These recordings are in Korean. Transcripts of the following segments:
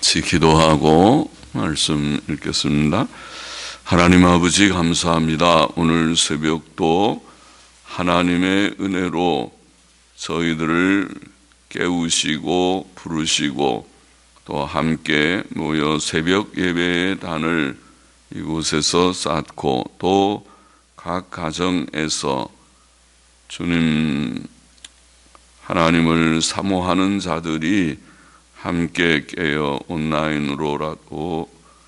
같이 기도하고 말씀 읽겠습니다. 하나님 아버지 감사합니다. 오늘 새벽도 하나님의 은혜로 저희들을 깨우시고 부르시고 또 함께 모여 새벽 예배의 단을 이곳에서 쌓고 또 각 가정에서 주님 하나님을 사모하는 자들이 함께 깨어 온라인으로라도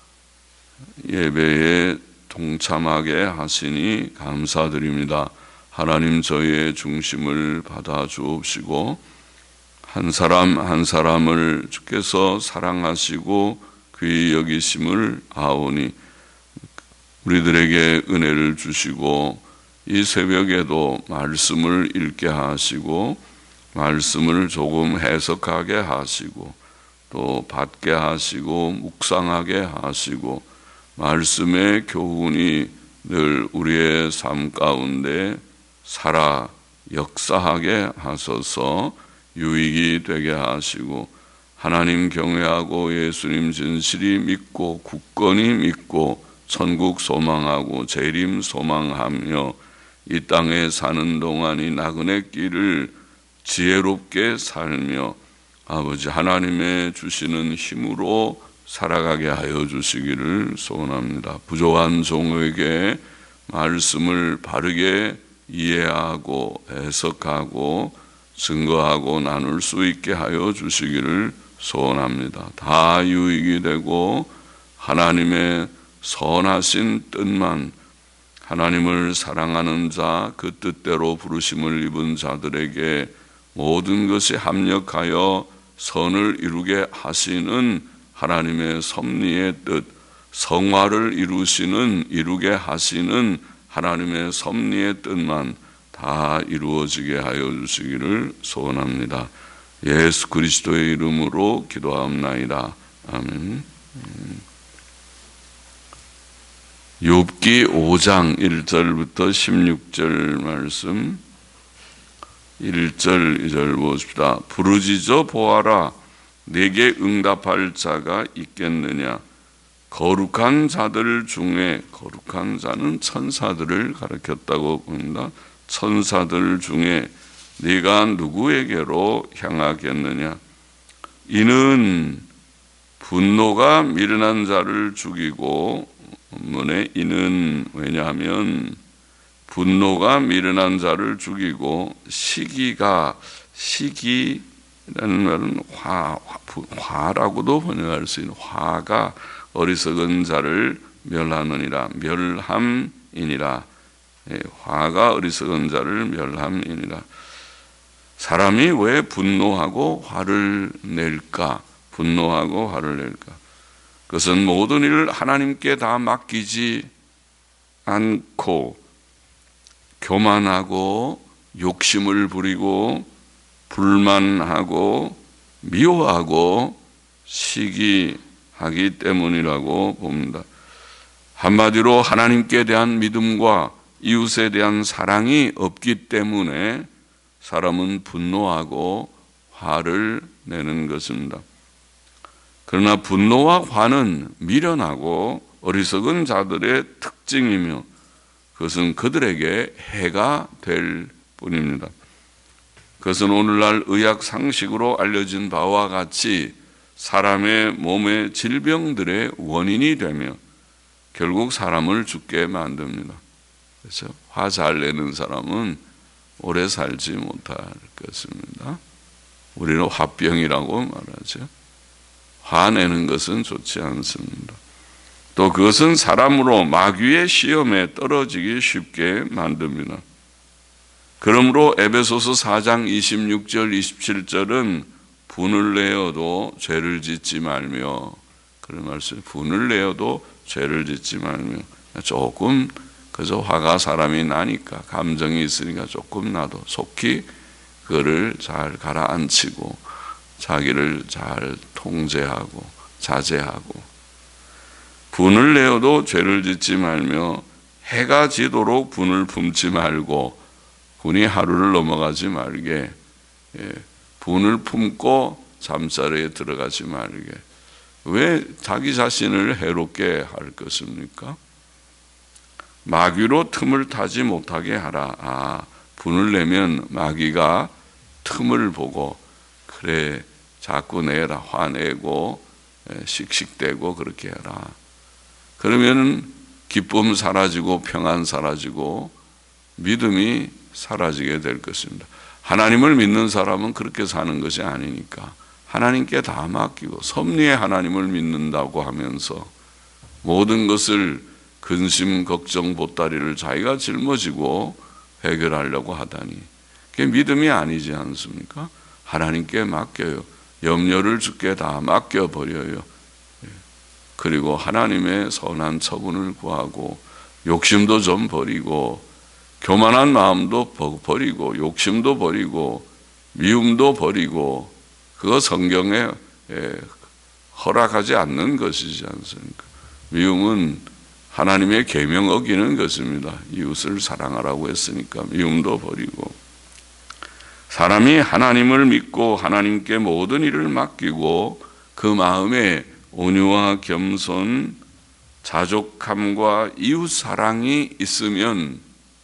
예배에 동참하게 하시니 감사드립니다. 하나님 저희의 중심을 받아 주옵시고 한 사람 한 사람을 주께서 사랑하시고 귀히 여기심을 아오니 우리들에게 은혜를 주시고 이 새벽에도 말씀을 읽게 하시고 말씀을 조금 해석하게 하시고 또 받게 하시고 묵상하게 하시고 말씀의 교훈이 늘 우리의 삶 가운데 살아 역사하게 하소서. 유익이 되게 하시고 하나님 경외하고 예수님 진실이 믿고 굳건히 믿고 천국 소망하고 재림 소망하며 이 땅에 사는 동안 이 나그네 길을 지혜롭게 살며 아버지 하나님의 주시는 힘으로 살아가게 하여 주시기를 소원합니다. 부족한 종에게 말씀을 바르게 이해하고 해석하고 증거하고 나눌 수 있게 하여 주시기를 소원합니다. 다 유익이 되고 하나님의 선하신 뜻만 하나님을 사랑하는 자, 그 뜻대로 부르심을 입은 자들에게 모든 것이 합력하여 선을 이루게 하시는 하나님의 섭리의 뜻, 성화를 이루게 하시는 하나님의 섭리의 뜻만 다 이루어지게 하여 주시기를 소원합니다. 예수 그리스도의 이름으로 기도하옵나이다. 아멘. 욥기 5장 1절부터 16절 말씀 1절 2절 보십시다. 부르짖어 보아라. 내게 응답할 자가 있겠느냐. 거룩한 자들 중에, 거룩한 자는 천사들을 가리켰다고 봅니다. 천사들 중에 네가 누구에게로 향하겠느냐. 이는 분노가 미련한 자를 죽이고, 본문에 이는 왜냐하면 분노가 미련한 자를 죽이고 시기라는 말은 화라고도 번역할 수 있는 화가 어리석은 자를 멸하느니라. 멸함이니라. 화가 어리석은 자를 멸함이니라. 사람이 왜 분노하고 화를 낼까? 분노하고 화를 낼까? 그것은 모든 일을 하나님께 다 맡기지 않고 교만하고 욕심을 부리고 불만하고 미워하고 시기하기 때문이라고 봅니다. 한마디로 하나님께 대한 믿음과 이웃에 대한 사랑이 없기 때문에 사람은 분노하고 화를 내는 것입니다. 그러나 분노와 화는 미련하고 어리석은 자들의 특징이며 그것은 그들에게 해가 될 뿐입니다. 그것은 오늘날 의학 상식으로 알려진 바와 같이 사람의 몸의 질병들의 원인이 되며 결국 사람을 죽게 만듭니다. 그래서 화 잘 내는 사람은 오래 살지 못할 것입니다. 우리는 화병이라고 말하죠. 화내는 것은 좋지 않습니다. 또 그것은 사람으로 마귀의 시험에 떨어지기 쉽게 만듭니다. 그러므로 에베소서 4장 26절 27절은 분을 내어도 죄를 짓지 말며, 그런 말씀, 분을 내어도 죄를 짓지 말며, 조금 그저 화가 사람이 나니까 감정이 있으니까 조금 나도 속히 그거를 잘 가라앉히고 자기를 잘 통제하고 자제하고, 분을 내어도 죄를 짓지 말며 해가 지도록 분을 품지 말고, 분이 하루를 넘어가지 말게, 분을 품고 잠자리에 들어가지 말게. 왜 자기 자신을 해롭게 할 것입니까? 마귀로 틈을 타지 못하게 하라. 분을 내면 마귀가 틈을 보고 그래 자꾸 내라, 화내고 씩씩대고 그렇게 해라. 그러면 기쁨 사라지고 평안 사라지고 믿음이 사라지게 될 것입니다. 하나님을 믿는 사람은 그렇게 사는 것이 아니니까 하나님께 다 맡기고 섭리의 하나님을 믿는다고 하면서 모든 것을 근심, 걱정, 보따리를 자기가 짊어지고 해결하려고 하다니 그게 믿음이 아니지 않습니까? 하나님께 맡겨요. 염려를 주께 다 맡겨버려요. 그리고 하나님의 선한 처분을 구하고 욕심도 좀 버리고 교만한 마음도 버리고 욕심도 버리고 미움도 버리고 그거 성경에 허락하지 않는 것이지 않습니까? 미움은 하나님의 계명 어기는 것입니다. 이웃을 사랑하라고 했으니까 미움도 버리고 사람이 하나님을 믿고 하나님께 모든 일을 맡기고 그 마음에 온유와 겸손, 자족함과 이웃 사랑이 있으면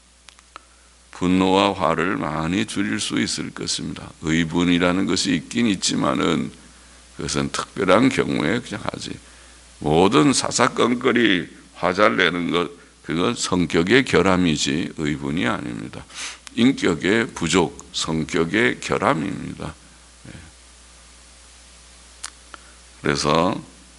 분노와 화를 많이 줄일 수 있을 것입니다. 의분이라는 것이 있긴 있지만은 그것은 특별한 경우에 그냥 하지. 모든 사사건거리 화잘 내는 것, 그건 성격의 결함이지 의분이 아닙니다. 인격의 부족, 성격의 결함입니다. 그래서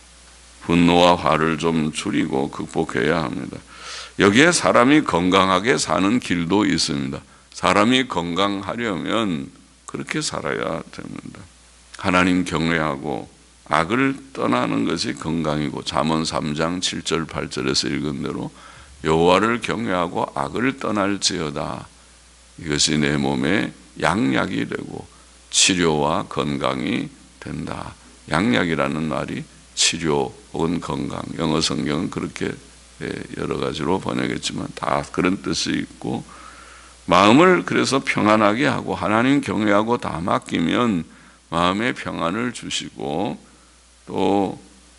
분노와 화를 좀 줄이고 극복해야 합니다. 여기에 사람이 건강하게 사는 길도 있습니다. 사람이 건강하려면 그렇게 살아야 됩니다. 하나님 경외하고 악을 떠나는 것이 건강이고 잠언 3장 7절 8절에서 읽은 대로 여호와를 경외하고 악을 떠날지어다. 이것이 내 몸에 양약이 되고 치료와 건강이 된다. 양약이라는 말이 치료 혹은 건강, 영어 성경은 그렇게 여러 가지로 번역했지만 다 그런 뜻이 있고 마음을 그래서 평안하게 하고 하나님 경외하고 다 맡기면 마음의 평안을 주시고 또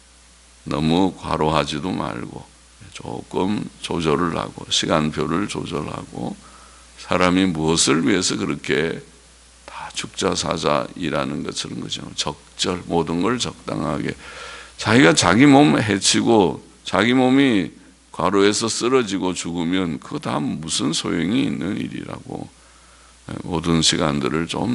너무 과로하지도 말고 조금 조절을 하고 시간표를 조절하고 사람이 무엇을 위해서 그렇게 다 죽자사자 일하는 것처럼 그죠. 적절 모든 걸 적당하게 자기가 자기 몸 해치고 자기 몸이 과로해서 쓰러지고 죽으면 그거 다 무슨 소용이 있는 일이라고 모든 시간들을 좀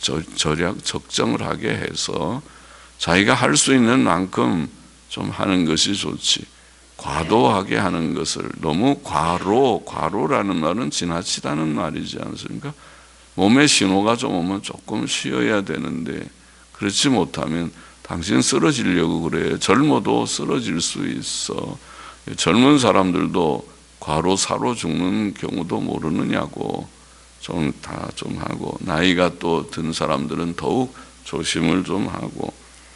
적정을 하게 해서 자기가 할 수 있는 만큼 좀 하는 것이 좋지 과도하게 하는 것을 너무 과로라는 말은 지나치다는 말이지 않습니까? 몸에 신호가 좀 오면 조금 쉬어야 되는데 그렇지 못하면 당신 쓰러지려고 그래. 젊어도 쓰러질 수 있어. 젊은 사람들도 과로사로 죽는 경우도 모르느냐고 좀 하고 나이가 또 든 사람들은 더욱 조심을 좀 하고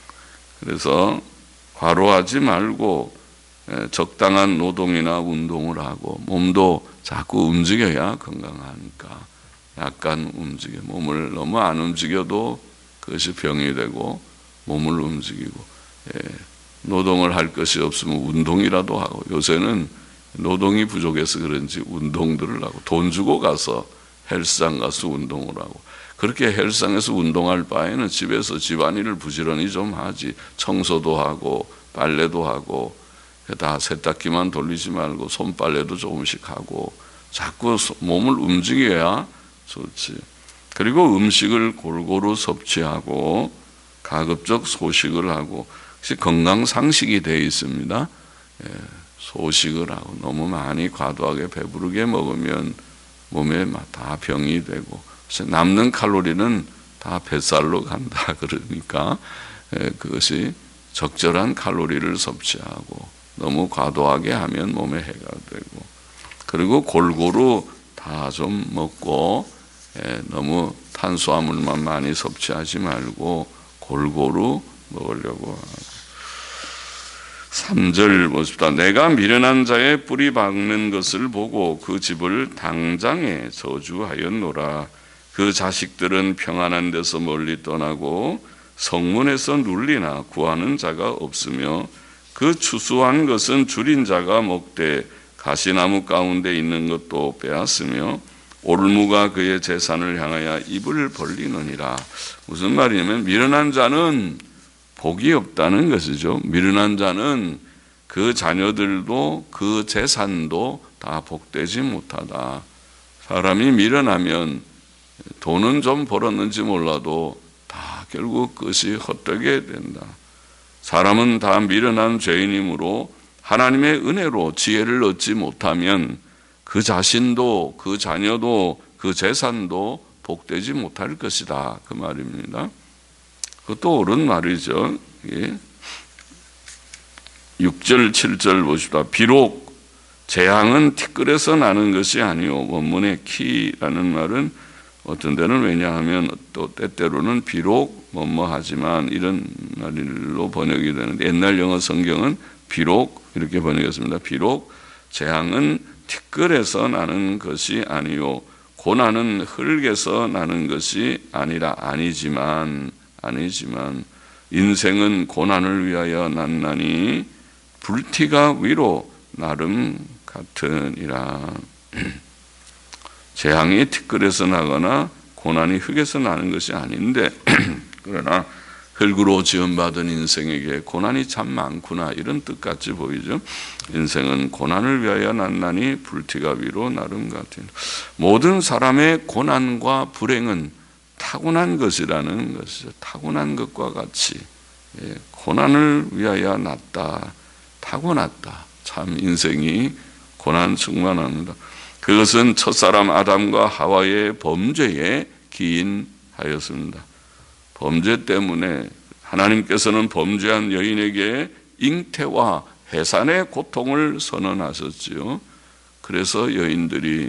그래서 과로하지 말고 적당한 노동이나 운동을 하고 몸도 자꾸 움직여야 건강하니까 약간 움직여 몸을 너무 안 움직여도 그것이 병이 되고 몸을 움직이고 노동을 할 것이 없으면 운동이라도 하고 요새는 노동이 부족해서 그런지 운동들을 하고 돈 주고 가서 헬스장 가서 운동을 하고 그렇게 헬스장에서 운동할 바에는 집에서 집안일을 부지런히 좀 하지 청소도 하고 빨래도 하고 다 세탁기만 돌리지 말고 손빨래도 조금씩 하고 자꾸 몸을 움직여야 좋지. 그리고 음식을 골고루 섭취하고 가급적 소식을 하고 건강 상식이 되어 있습니다. 소식을 하고 너무 많이 과도하게 배부르게 먹으면 몸에 다 병이 되고 남는 칼로리는 다 뱃살로 간다 그러니까 그것이 적절한 칼로리를 섭취하고 너무 과도하게 하면 몸에 해가 되고 그리고 골고루 다 좀 먹고 너무 탄수화물만 많이 섭취하지 말고 골고루 먹으려고 하고 3절 보십시다. 내가 미련한 자의 뿌리 박는 것을 보고 그 집을 당장에 저주하였노라. 그 자식들은 평안한 데서 멀리 떠나고 성문에서 눌리나 구하는 자가 없으며 그 추수한 것은 줄인 자가 먹되 가시나무 가운데 있는 것도 빼앗으며 올무가 그의 재산을 향하여 입을 벌리느니라. 무슨 말이냐면 미련한 자는 복이 없다는 것이죠. 미련한 자는 그 자녀들도 그 재산도 다 복되지 못하다. 사람이 미련하면 돈은 좀 벌었는지 몰라도 다 결국 끝이 헛되게 된다. 사람은 다 미련한 죄인이므로 하나님의 은혜로 지혜를 얻지 못하면 그 자신도 그 자녀도 그 재산도 복되지 못할 것이다. 그 말입니다. 그것도 옳은 말이죠. 6절 7절 보십시다. 비록 재앙은 티끌에서 나는 것이 아니요. 원문의 키라는 말은 어떤 데는 왜냐하면 또 때때로는 비록 뭐뭐하지만 이런 말로 번역이 되는데 옛날 영어 성경은 비록 이렇게 번역했습니다. 비록 재앙은 티끌에서 나는 것이 아니요 고난은 흙에서 나는 것이 아니라 아니지만 인생은 고난을 위하여 났나니 불티가 위로 나름 같으니라. 재앙이 티끌에서 나거나 고난이 흙에서 나는 것이 아닌데 그러나 흙으로 지음받은 인생에게 고난이 참 많구나 이런 뜻같이 보이죠. 인생은 고난을 위하여 났나니 불티가 위로 나름 같으니라. 모든 사람의 고난과 불행은 타고난 것이라는 것이죠. 타고난 것과 같이 고난을 위하여 났다. 타고났다. 참 인생이 고난 충만합니다. 그것은 첫사람 아담과 하와의 범죄에 기인하였습니다. 범죄 때문에 하나님께서는 범죄한 여인에게 잉태와 해산의 고통을 선언하셨지요. 그래서 여인들의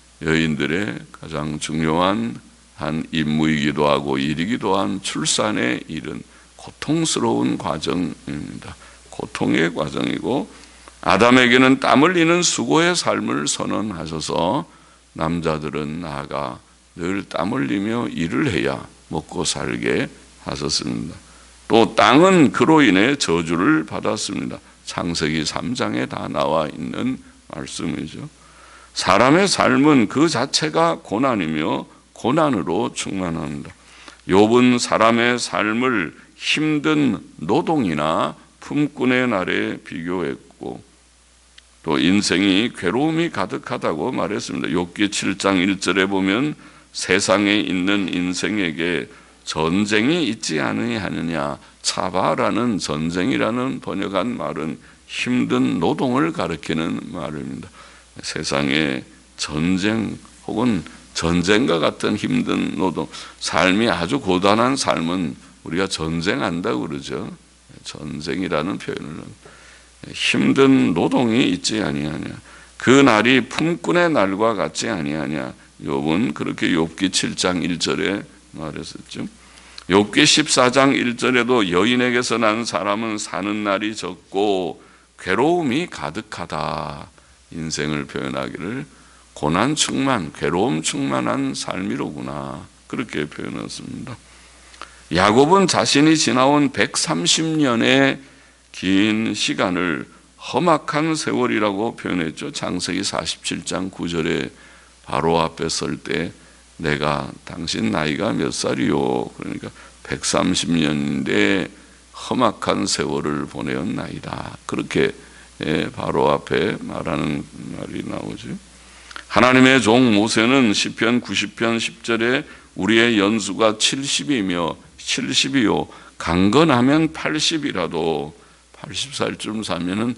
가장 중요한 한 임무이기도 하고 일이기도 한 출산에 이른 고통스러운 과정입니다. 고통의 과정이고 아담에게는 땀 흘리는 수고의 삶을 선언하셔서 남자들은 나아가 늘 땀 흘리며 일을 해야 먹고 살게 하셨습니다. 또 땅은 그로 인해 저주를 받았습니다. 창세기 3장에 다 나와 있는 말씀이죠. 사람의 삶은 그 자체가 고난이며 고난으로 충만합니다. 욥은 사람의 삶을 힘든 노동이나 품꾼의 날에 비교했고 또 인생이 괴로움이 가득하다고 말했습니다. 욥기 7장 1절에 보면 세상에 있는 인생에게 전쟁이 있지 아니하느냐. 차바라는 전쟁이라는 번역한 말은 힘든 노동을 가리키는 말입니다. 세상에 전쟁 혹은 전쟁과 같은 힘든 노동, 삶이 아주 고단한 삶은 우리가 전쟁한다고 그러죠. 전쟁이라는 표현을 힘든 노동이 있지 아니하냐. 그 날이 품꾼의 날과 같지 아니하냐. 욥은 그렇게 욥기 7장 1절에 말했었죠. 욥기 14장 1절에도 여인에게서 난 사람은 사는 날이 적고 괴로움이 가득하다. 인생을 표현하기를 고난 충만, 괴로움 충만한 삶이로구나. 그렇게 표현했습니다. 야곱은 자신이 지나온 130년의 긴 시간을 험악한 세월이라고 표현했죠. 창세기 47장 9절에 바로 앞에 설 때 내가 당신 나이가 몇 살이요? 그러니까 130년인데 험악한 세월을 보내었나이다. 그렇게 바로 앞에 말하는 말이 나오죠. 하나님의 종 모세는 시편 90편 10절에 우리의 연수가 70이요 강건하면 80이라도 80살쯤 사면은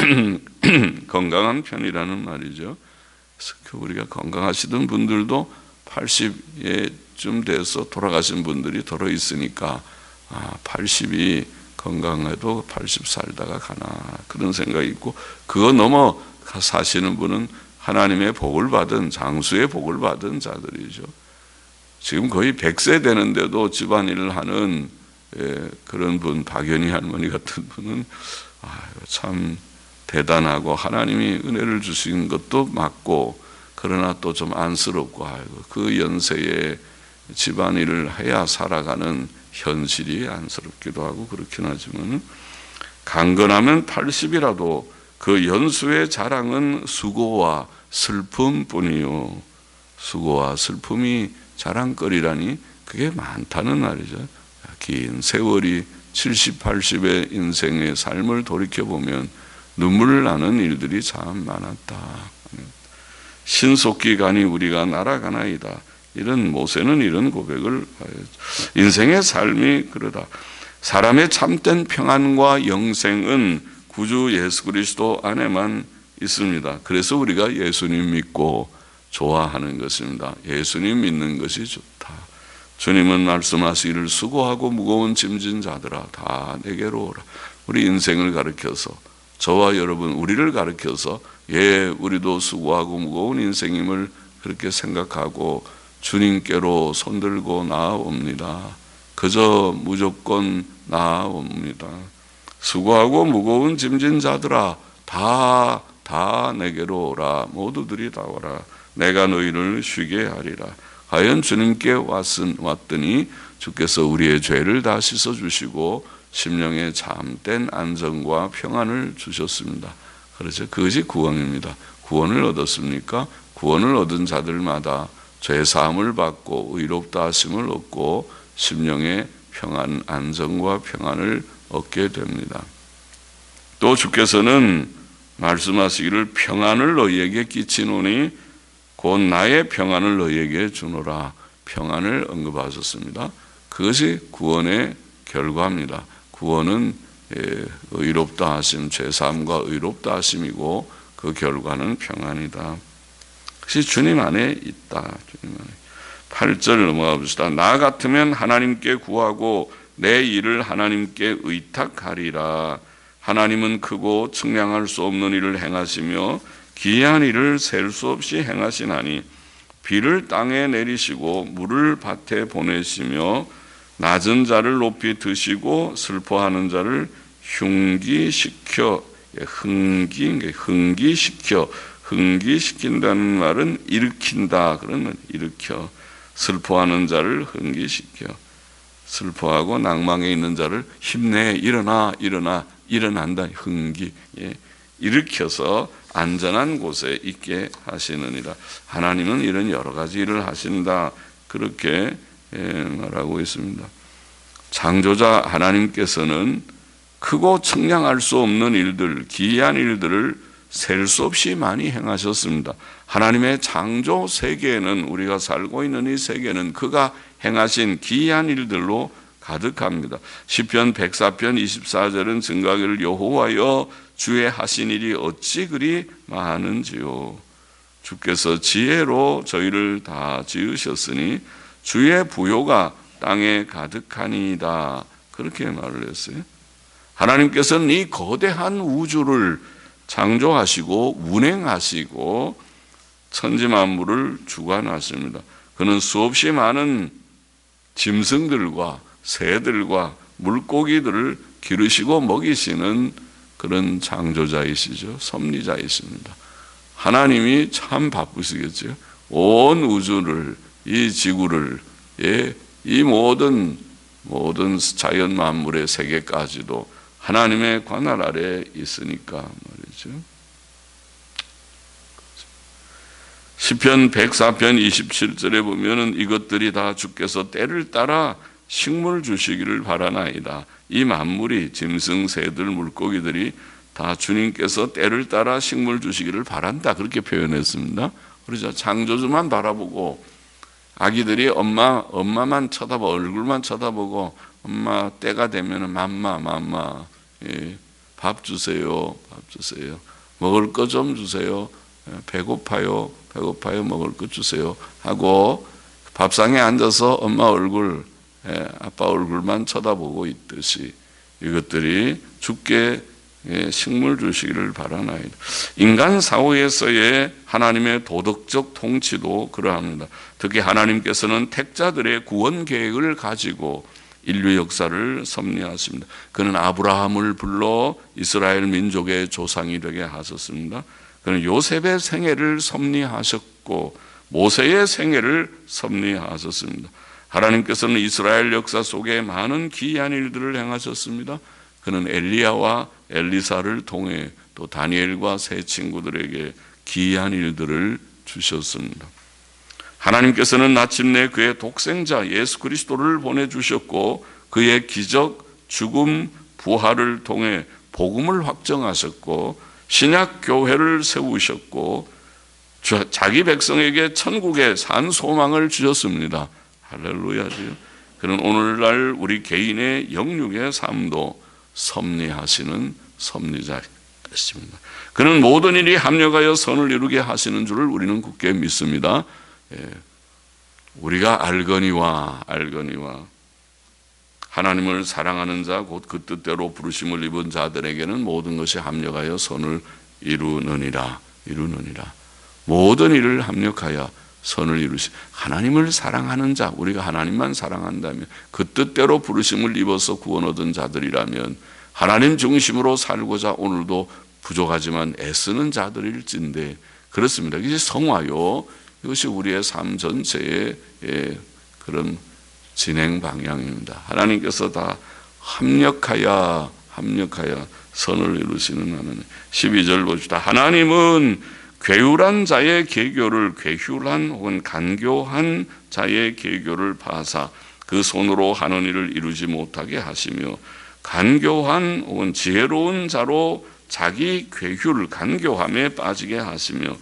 건강한 편이라는 말이죠. 그래서 우리가 건강하시던 분들도 80쯤 돼서 돌아가신 분들이 더러 있으니까 80이 건강해도 80 살다가 가나 그런 생각이 있고 그거 넘어 사시는 분은 하나님의 복을 받은 장수의 복을 받은 자들이죠. 지금 거의 100세 되는데도 집안일을 하는 그런 분, 박연희 할머니 같은 분은 참 대단하고 하나님이 은혜를 주신 것도 맞고 그러나 또 좀 안쓰럽고 그 연세에 집안일을 해야 살아가는 현실이 안쓰럽기도 하고 그렇긴 하지만, 강건하면 80이라도 그 연수의 자랑은 수고와 슬픔뿐이요. 수고와 슬픔이 자랑거리라니 그게 많다는 말이죠. 긴 세월이 70, 80의 인생의 삶을 돌이켜보면 눈물 나는 일들이 참 많았다. 신속기간이 우리가 날아가나이다. 이런 모세는 이런 고백을 인생의 삶이 그러다. 사람의 참된 평안과 영생은 구주 예수 그리스도 안에만 있습니다. 그래서 우리가 예수님 믿고 좋아하는 것입니다. 예수님 믿는 것이 좋다. 주님은 말씀하시기를 수고하고 무거운 짐진 자들아 다 내게로 오라. 우리 인생을 가르쳐서, 저와 여러분 우리를 가르쳐서 우리도 수고하고 무거운 인생임을 그렇게 생각하고 주님께로 손들고 나아옵니다. 그저 무조건 나아옵니다. 수고하고 무거운 짐진 자들아 다 내게로 오라. 모두들이 다 오라. 내가 너희를 쉬게 하리라. 과연 주님께 왔더니 주께서 우리의 죄를 다 씻어주시고 심령에 참된 안정과 평안을 주셨습니다. 그렇죠. 그것이 구원입니다. 구원을 얻었습니까? 구원을 얻은 자들마다 죄사함을 받고 의롭다 하심을 얻고 심령의 평안, 안정과 평안을 얻게 됩니다. 또 주께서는 말씀하시기를 평안을 너희에게 끼치노니 곧 나의 평안을 너희에게 주노라. 평안을 언급하셨습니다. 그것이 구원의 결과입니다. 구원은 의롭다 하심, 죄사함과 의롭다 하심이고 그 결과는 평안이다. 그것이 주님 안에 있다. 주님 안에. 8절 넘어가 봅시다. 나 같으면 하나님께 구하고 내 일을 하나님께 의탁하리라. 하나님은 크고 측량할 수 없는 일을 행하시며 기이한 일을 셀 수 없이 행하시나니 비를 땅에 내리시고 물을 밭에 보내시며 낮은 자를 높이 드시고 슬퍼하는 자를 흥기시킨다는 말은 일으킨다. 그러면 일으켜. 슬퍼하는 자를 흥기시켜. 슬퍼하고 낭망에 있는 자를 힘내, 일어난다. 일으켜서 안전한 곳에 있게 하시느니라. 하나님은 이런 여러 가지 일을 하신다. 그렇게 말하고 있습니다. 창조자 하나님께서는 크고 측량할 수 없는 일들, 기이한 일들을 셀 수 없이 많이 행하셨습니다. 하나님의 창조 세계에는, 우리가 살고 있는 이 세계는 그가 행하신 기이한 일들로 가득합니다. 시편 104편 24절은 증가기를 여호와여 주의 하신 일이 어찌 그리 많은지요. 주께서 지혜로 저희를 다 지으셨으니 주의 부요가 땅에 가득하니이다. 그렇게 말을 했어요. 하나님께서는 이 거대한 우주를 창조하시고 운행하시고 천지만물을 주관하십니다. 그는 수없이 많은 짐승들과 새들과 물고기들을 기르시고 먹이시는 그런 창조자이시죠. 섭리자이십니다. 하나님이 참 바쁘시겠죠. 온 우주를, 이 지구를, 이 모든 자연 만물의 세계까지도 하나님의 관할 아래 있으니까 말이죠. 시편 104편 27절에 보면은 이것들이 다 주께서 때를 따라 식물 주시기를 바라나이다. 이 만물이, 짐승, 새들, 물고기들이 다 주님께서 때를 따라 식물 주시기를 바란다. 그렇게 표현했습니다. 그렇죠. 창조주만 바라보고 아기들이 엄마만 쳐다보고 얼굴만 쳐다보고 엄마 때가 되면은 맘마 밥 주세요. 먹을 거 좀 주세요. 배고파요. 먹을 거 주세요. 하고 밥상에 앉아서 엄마 얼굴, 아빠 얼굴만 쳐다보고 있듯이 이것들이 주께 식물 주시기를 바라나이다. 인간 사회에서의 하나님의 도덕적 통치도 그러합니다. 특히 하나님께서는 택자들의 구원 계획을 가지고 인류 역사를 섭리하십니다. 그는 아브라함을 불러 이스라엘 민족의 조상이 되게 하셨습니다. 그는 요셉의 생애를 섭리하셨고 모세의 생애를 섭리하셨습니다. 하나님께서는 이스라엘 역사 속에 많은 기이한 일들을 행하셨습니다. 그는 엘리야와 엘리사를 통해 또 다니엘과 세 친구들에게 기이한 일들을 주셨습니다. 하나님께서는 마침내 그의 독생자 예수 그리스도를 보내주셨고 그의 기적, 죽음, 부활을 통해 복음을 확정하셨고 신약 교회를 세우셨고 자기 백성에게 천국의 산 소망을 주셨습니다. 할렐루야지요. 그는 오늘날 우리 개인의 영육의 삶도 섭리하시는 섭리자이십니다. 그는 모든 일이 합력하여 선을 이루게 하시는 줄을 우리는 굳게 믿습니다. 우리가 알거니와 하나님을 사랑하는 자 곧 그 뜻대로 부르심을 입은 자들에게는 모든 것이 합력하여 선을 이루느니라. 모든 일을 합력하여 선을 이루시. 하나님을 사랑하는 자, 우리가 하나님만 사랑한다면 그 뜻대로 부르심을 입어서 구원 얻은 자들이라면 하나님 중심으로 살고자 오늘도 부족하지만 애쓰는 자들일진데 그렇습니다. 이것이 성화요. 이것이 우리의 삶 전체의 그런 진행 방향입니다. 하나님께서 다 합력하여 선을 이루시는 하나님. 12절 봅시다. 하나님은 괴울한 자의 계교를 괴휼한 혹은 간교한 자의 계교를 파사 그 손으로 하는 일을 이루지 못하게 하시며 간교한 혹은 지혜로운 자로 자기 괴휼 간교함에 빠지게 하시며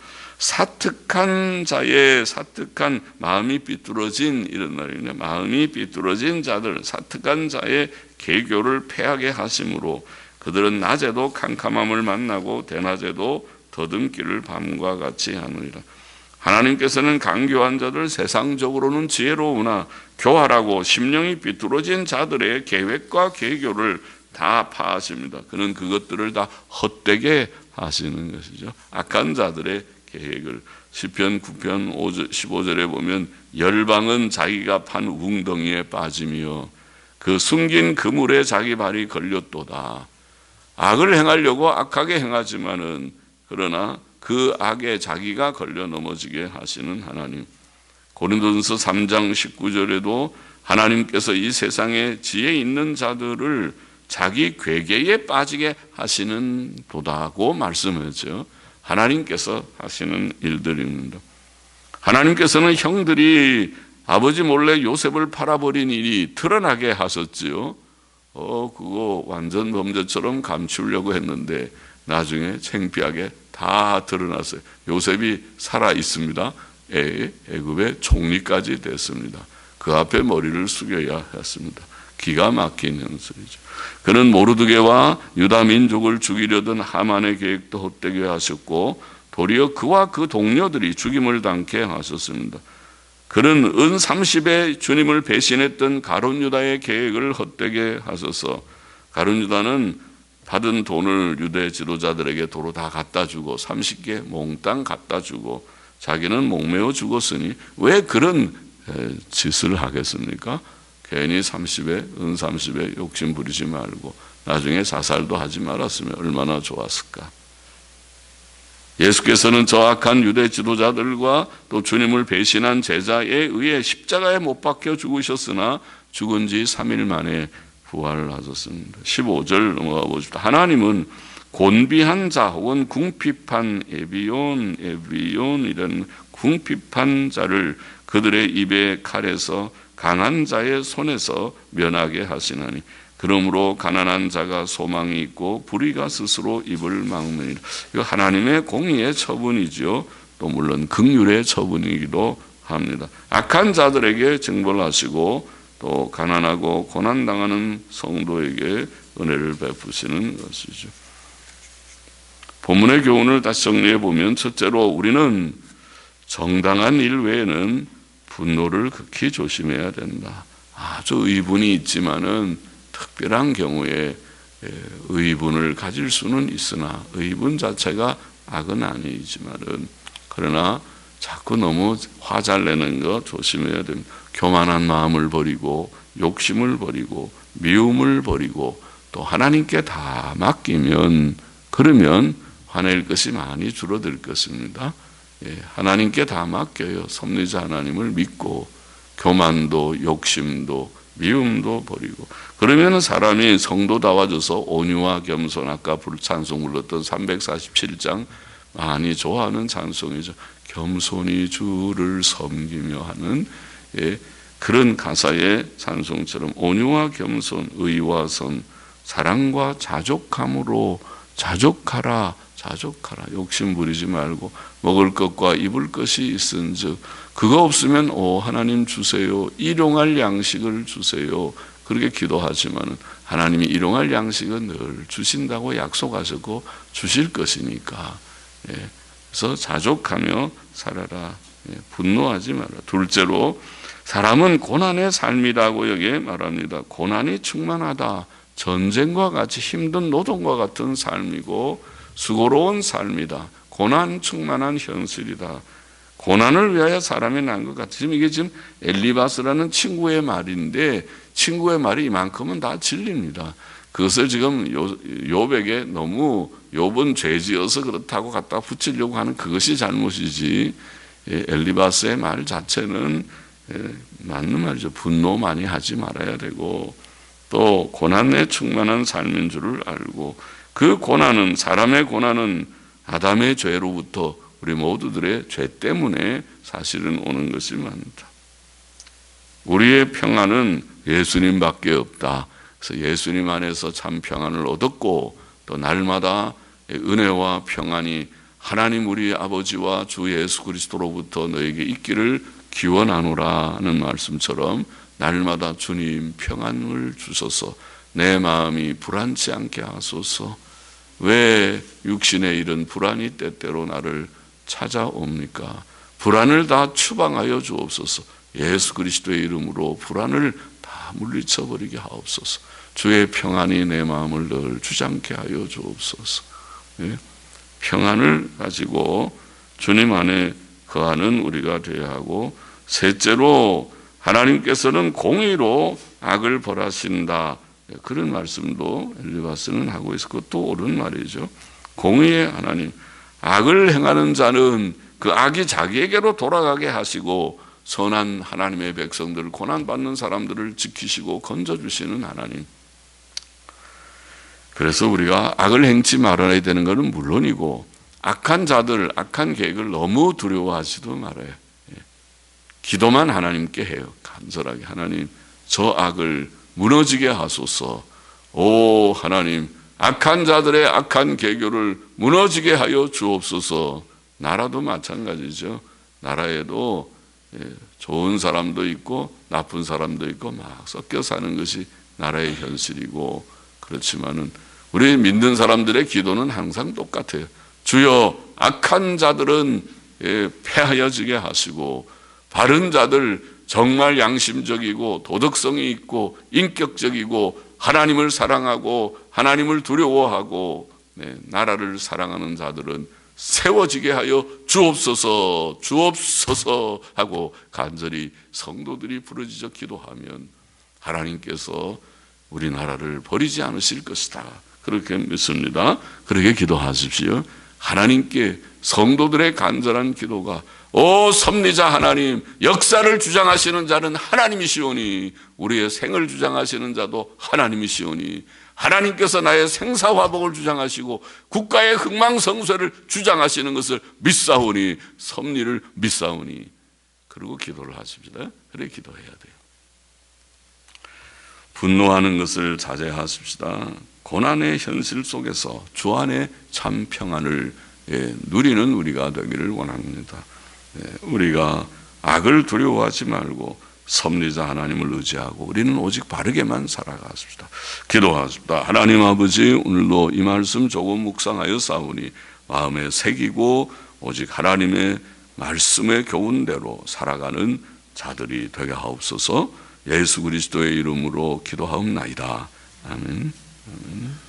사특한 자의 사특한 마음이 삐뚤어진 이런 말이네. 마음이 삐뚤어진 자들 사특한 자의 계교를 패하게 하심으로 그들은 낮에도 캄캄함을 만나고 대낮에도 더듬기를 밤과 같이 하느니라. 하나님께서는 간교한 자들 세상적으로는 지혜로우나 교활하고 심령이 삐뚤어진 자들의 계획과 계교를 다 파하십니다. 그는 그것들을 다 헛되게 하시는 것이죠. 악한 자들의 계획을 시편 9편 15절에 보면 열방은 자기가 판 웅덩이에 빠지며 그 숨긴 그물에 자기 발이 걸렸도다. 악을 행하려고 악하게 행하지만은 그러나 그 악에 자기가 걸려 넘어지게 하시는 하나님. 고린도전서 3장 19절에도 하나님께서 이 세상에 지혜 있는 자들을 자기 괴계에 빠지게 하시는 도다고 말씀하죠. 하나님께서 하시는 일들입니다. 하나님께서는 형들이 아버지 몰래 요셉을 팔아버린 일이 드러나게 하셨지요. 그거 완전 범죄처럼 감추려고 했는데 나중에 창피하게 다 드러났어요. 요셉이 살아 있습니다. 애굽의 총리까지 됐습니다. 그 앞에 머리를 숙여야 했습니다. 기가 막힌 현실이죠. 그는 모르드게와 유다 민족을 죽이려던 하만의 계획도 헛되게 하셨고 도리어 그와 그 동료들이 죽임을 당케 하셨습니다. 그는 은 30에 주님을 배신했던 가룟 유다의 계획을 헛되게 하셔서 가룟 유다는 받은 돈을 유대 지도자들에게 도로 다 갖다 주고 30개 몽땅 갖다 주고 자기는 목매어 죽었으니 왜 그런 짓을 하겠습니까? 괜히 은 30에 욕심 부리지 말고 나중에 자살도 하지 말았으면 얼마나 좋았을까. 예수께서는 저 악한 유대 지도자들과 또 주님을 배신한 제자에 의해 십자가에 못 박혀 죽으셨으나 죽은 지 3일 만에 부활을 하셨습니다. 15절 넘어가 보십시다. 하나님은 곤비한 자 혹은 궁핍한 에비온 이런 궁핍한 자를 그들의 입의 칼에서 강한 자의 손에서 면하게 하시나니 그러므로 가난한 자가 소망이 있고 불의가 스스로 입을 막느니라. 이거 하나님의 공의의 처분이지요. 또 물론 긍휼의 처분이기도 합니다. 악한 자들에게 징벌하시고 또 가난하고 고난당하는 성도에게 은혜를 베푸시는 것이죠. 본문의 교훈을 다시 정리해 보면 첫째로 우리는 정당한 일 외에는 분노를 극히 조심해야 된다. 아주 의분이 있지만은 특별한 경우에 의분을 가질 수는 있으나 의분 자체가 악은 아니지만은 그러나 자꾸 너무 화 잘 내는 거 조심해야 됩니다. 교만한 마음을 버리고 욕심을 버리고 미움을 버리고 또 하나님께 다 맡기면 그러면 화낼 것이 많이 줄어들 것입니다. 하나님께 다 맡겨요. 섭리자 하나님을 믿고 교만도 욕심도 미움도 버리고, 그러면 사람이 성도다워져서 온유와 겸손, 아까 찬송 불렀던 347장 많이 좋아하는 찬송이죠. 겸손히 주를 섬기며 하는 그런 가사의 찬송처럼 온유와 겸손, 의와 선, 사랑과 자족함으로 자족하라. 욕심 부리지 말고 먹을 것과 입을 것이 있은즉 그거 없으면 하나님 주세요. 일용할 양식을 주세요. 그렇게 기도하지만은 하나님이 일용할 양식은 늘 주신다고 약속하셨고 주실 것이니까. 그래서 자족하며 살아라. 분노하지 마라. 둘째로 사람은 고난의 삶이라고 여기에 말합니다. 고난이 충만하다. 전쟁과 같이 힘든 노동과 같은 삶이고 수고로운 삶이다. 고난 충만한 현실이다. 고난을 위하여 사람이 난 것 같아. 이게 지금 엘리바스라는 친구의 말인데 친구의 말이 이만큼은 다 진리입니다. 그것을 지금 욥에게 너무 욥은 죄지어서 그렇다고 갖다 붙이려고 하는 그것이 잘못이지, 엘리바스의 말 자체는 맞는 말이죠. 분노 많이 하지 말아야 되고 또 고난에 충만한 삶인 줄을 알고, 그 고난은, 사람의 고난은 아담의 죄로부터 우리 모두들의 죄 때문에 사실은 오는 것이 많다. 우리의 평안은 예수님밖에 없다. 그래서 예수님 안에서 참 평안을 얻었고 또 날마다 은혜와 평안이 하나님 우리 아버지와 주 예수 그리스도로부터 너에게 있기를 기원하노라 하는 말씀처럼 날마다 주님 평안을 주소서. 내 마음이 불안치 않게 하소서. 왜 육신의 이런 불안이 때때로 나를 찾아옵니까? 불안을 다 추방하여 주옵소서. 예수 그리스도의 이름으로 불안을 다 물리쳐버리게 하옵소서. 주의 평안이 내 마음을 늘 주장케 하여 주옵소서. 평안을 가지고 주님 안에 거하는 우리가 되어야 하고, 셋째로 하나님께서는 공의로 악을 벌하신다. 그런 말씀도 엘리바스는 하고 있어. 그것도 옳은 말이죠. 공의의 하나님, 악을 행하는 자는 그 악이 자기에게로 돌아가게 하시고 선한 하나님의 백성들을, 고난받는 사람들을 지키시고 건져주시는 하나님. 그래서 우리가 악을 행치 말아야 되는 것은 물론이고 악한 자들, 악한 계획을 너무 두려워하지도 말아요. 기도만 하나님께 해요. 간절하게 하나님 저 악을 무너지게 하소서. 오 하나님, 악한 자들의 악한 계교를 무너지게 하여 주옵소서. 나라도 마찬가지죠. 나라에도 좋은 사람도 있고 나쁜 사람도 있고 막 섞여 사는 것이 나라의 현실이고, 그렇지만은 우리 믿는 사람들의 기도는 항상 똑같아요. 주여 악한 자들은 패하여지게 하시고 바른 자들, 정말 양심적이고 도덕성이 있고 인격적이고 하나님을 사랑하고 하나님을 두려워하고 나라를 사랑하는 자들은 세워지게 하여 주옵소서, 주옵소서 하고 간절히 성도들이 부르짖어 기도하면 하나님께서 우리나라를 버리지 않으실 것이다. 그렇게 믿습니다. 그렇게 기도하십시오. 하나님께 성도들의 간절한 기도가, 오 섭리자 하나님, 역사를 주장하시는 자는 하나님이시오니 우리의 생을 주장하시는 자도 하나님이시오니 하나님께서 나의 생사화복을 주장하시고 국가의 흥망성쇠를 주장하시는 것을 믿사오니, 섭리를 믿사오니. 그리고 기도를 하십시다. 그래 기도해야 돼요. 분노하는 것을 자제하십시다. 고난의 현실 속에서 주 안에 참 평안을 누리는 우리가 되기를 원합니다. 우리가 악을 두려워하지 말고 섭리자 하나님을 의지하고 우리는 오직 바르게만 살아가십시다. 기도하십시다. 하나님 아버지, 오늘도 이 말씀 조금 묵상하여 싸우니 마음에 새기고 오직 하나님의 말씀의 교훈대로 살아가는 자들이 되게 하옵소서. 예수 그리스도의 이름으로 기도하옵나이다. 아멘. 아멘.